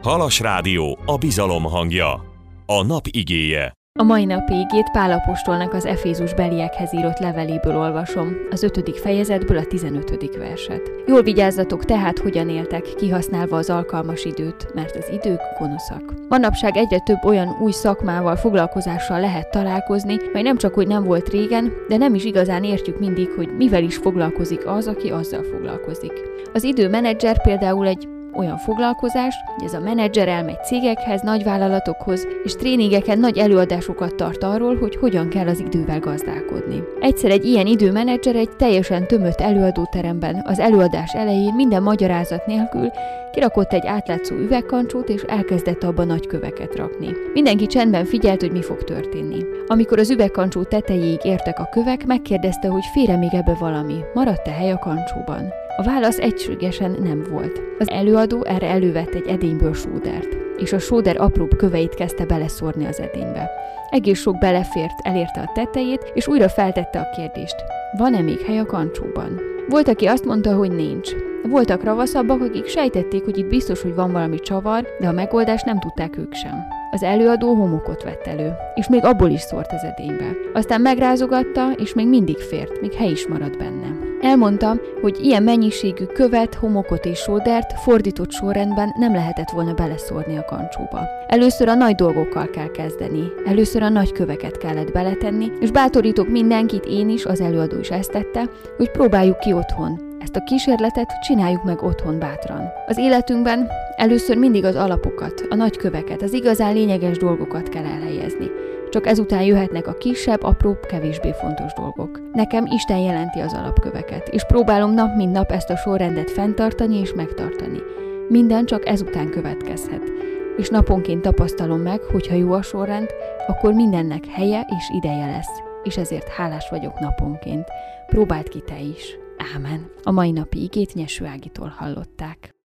Halas Rádió, a bizalom hangja. A nap igéje. A mai napi igét Pál apostolnak az Efézus beliekhez írott leveléből olvasom, az 5. fejezetből a 15. verset. Jól vigyázzatok tehát, hogyan éltek, kihasználva az alkalmas időt, mert az idők gonoszak. Manapság egyre több olyan új szakmával, foglalkozással lehet találkozni, mely nem csak, hogy nem volt régen, de nem is igazán értjük mindig, hogy mivel is foglalkozik az, aki azzal foglalkozik. Az időmenedzser például egy olyan foglalkozás, hogy ez a menedzser elmegy cégekhez, nagyvállalatokhoz, és tréningeken nagy előadásokat tart arról, hogy hogyan kell az idővel gazdálkodni. Egyszer egy ilyen időmenedzser egy teljesen tömött előadóteremben az előadás elején minden magyarázat nélkül kirakott egy átlátszó üvegkancsót, és elkezdett abba nagy köveket rakni. Mindenki csendben figyelt, hogy mi fog történni. Amikor az üvegkancsó tetejéig értek a kövek, megkérdezte, hogy fér-e még ebbe valami, maradt-e hely a kancsóban. A válasz egységesen nem volt. Az előadó erre elővett egy edényből sódert, és a sóder apróbb köveit kezdte beleszórni az edénybe. Egész sok belefért, elérte a tetejét, és újra feltette a kérdést. Van-e még hely a kancsóban? Volt, aki azt mondta, hogy nincs. Voltak ravaszabbak, akik sejtették, hogy itt biztos, hogy van valami csavar, de a megoldást nem tudták ők sem. Az előadó homokot vett elő, és még abból is szórt az edénybe. Aztán megrázogatta, és még mindig fért, még hely is maradt benne. Elmondta, hogy ilyen mennyiségű követ, homokot és sódert fordított sorrendben nem lehetett volna beleszórni a kancsóba. Először a nagy dolgokkal kell kezdeni, először a nagy köveket kellett beletenni, és bátorítok mindenkit, én is, az előadó is ezt tette, hogy próbáljuk ki otthon. Ezt a kísérletet csináljuk meg otthon bátran. Az életünkben először mindig az alapokat, a nagy köveket, az igazán lényeges dolgokat kell elhelyezni. Csak ezután jöhetnek a kisebb, apróbb, kevésbé fontos dolgok. Nekem Isten jelenti az alapköveket, és próbálom nap mint nap ezt a sorrendet fenntartani és megtartani. Minden csak ezután következhet. És naponként tapasztalom meg, hogy ha jó a sorrend, akkor mindennek helye és ideje lesz. És ezért hálás vagyok naponként. Próbáld ki te is. Ámen. A mai napi igét Nyeső Ágitól hallották.